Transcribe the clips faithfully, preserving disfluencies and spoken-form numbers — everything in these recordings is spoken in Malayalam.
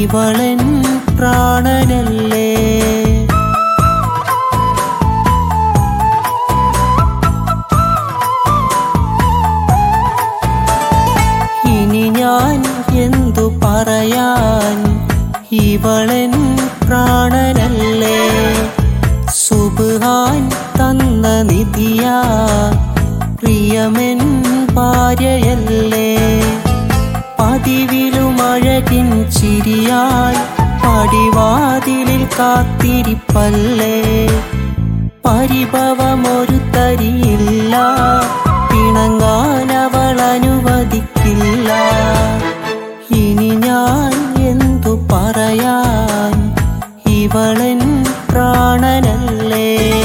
ഇവളൻ പ്രാണനല്ലേ. ഇനി ഞാൻ എന്തു പറയാൻ, ഇവളൻ പ്രാണനല്ലേ. സുബ്ഹാൻ തന്ന നിധിയാ പ്രിയമെൻ ഭാര്യയല്ലേ. പതിവിലും അഴകിൻ ചിരിയാൽ പടിവാതിലിൽ കാത്തിരിപ്പല്ലേ. പരിഭവമൊരു തരിയില്ല, പിണങ്ങാൻ അവൾ അനുവദിക്കില്ല. ഇനി ഞാൻ എന്തു പറയാൻ, ഇവളൻ പ്രാണനല്ലേ.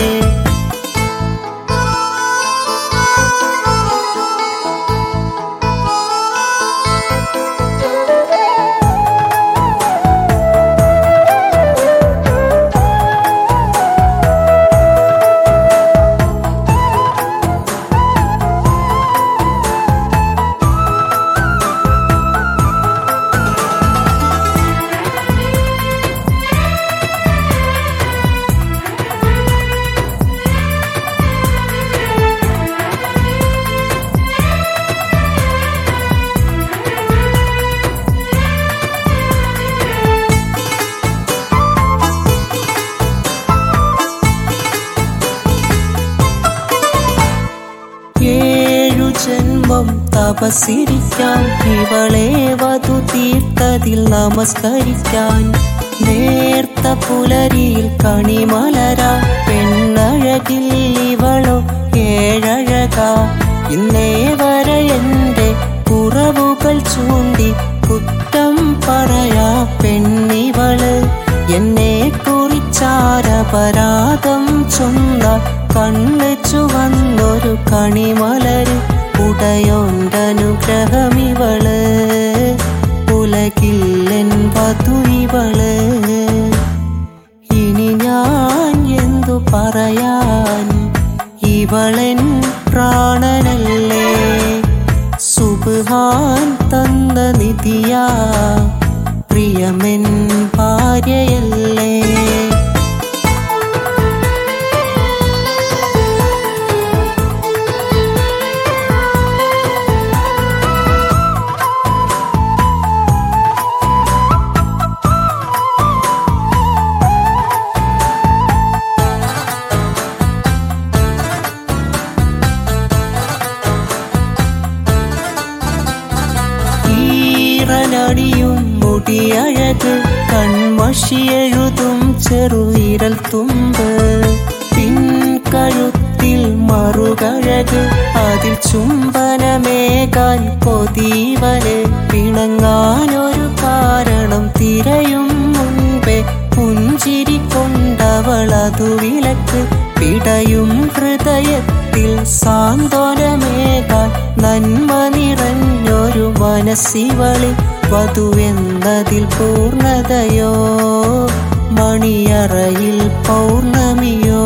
ജന്മം തപസ്സിരിക്കാൻ, ഇവളെ വധു തീർത്തതിൽ നമസ്കരിക്കാൻ. നേർത്ത പുലരിയിൽ കണിമലരാ പെണ്ണഴകിൽ ഇവളോ ഏഴഴകാ. ഇന്നേ വരെ എൻ്റെ കുറവുകൾ ചൂണ്ടി കുറ്റം പറയാ പെണ്ണിവള്. എന്നെ കുറിച്ചാരപരാധം ചൊന്ന കണ്ണ് ചുവന്നൊരു കണിമലര്. ഉടയോണ്ടനുഗ്രഹമിവള്, ഉലകില്ലെൻ വധു ഇവള്. ഇനി ഞാൻ എന്തു പറയാൻ, ഇവളൻ പ്രാണനല്ലേ. സുബ്ഹാൻ തന്ന നിധിയാ പ്രിയമെൻ ഭാര്യയല്ലേ. ിയും മുടിയഴക്, കൺമഷിയെഴുതും ചെറുവിരൽ തുമ്പ്. പിൻകഴുത്തിൽ മറുകഴക്, അതിൽ ചുംബനമേകാൻ കൊതിവന്. പിണങ്ങാനൊരു കാരണം തിരയും മുൻപേ പുഞ്ചിരി കൊണ്ടവളതു വിലക്ക്. പിടയും ഹൃദയത്തിൽ സാന്ത്വനമേകാൻ നന്മ നിറഞ്ഞൊരു മനസ്സിവളി. വധുവെന്നതിൽ പൂർണ്ണതയോ, മണിയറയിൽ പൗർണമിയോ.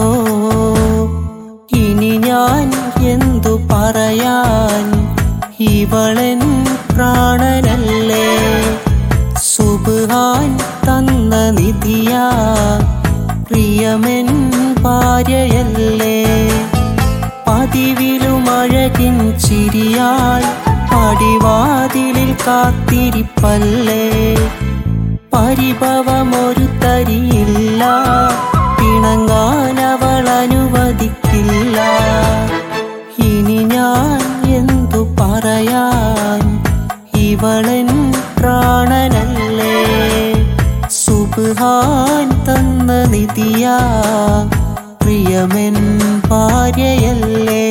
ഇനി ഞാൻ എന്തു പറയാൻ, ഇവളൻ പ്രാണനല്ലേ. സുബ്ഹാൻ തന്ന നിധിയാ പ്രിയമെൻ ഭാര്യയല്ലേ. പതിവിലും അഴകിൻ ചിരിയാൽ പടിവാതിലിൽ കാത്തിരിപ്പല്ലേ. പരിഭവമൊരു തരിയില്ല, പിണങ്ങാൻ അവൾ അനുവദിക്കില്ല. ഇനി ഞാൻ എന്തു പറയാൻ, ഇവളൻ പ്രാണനല്ലേ. സുബ്ഹാൻ തന്ന നിധിയാ പ്രിയമെൻ ഭാര്യയല്ലേ.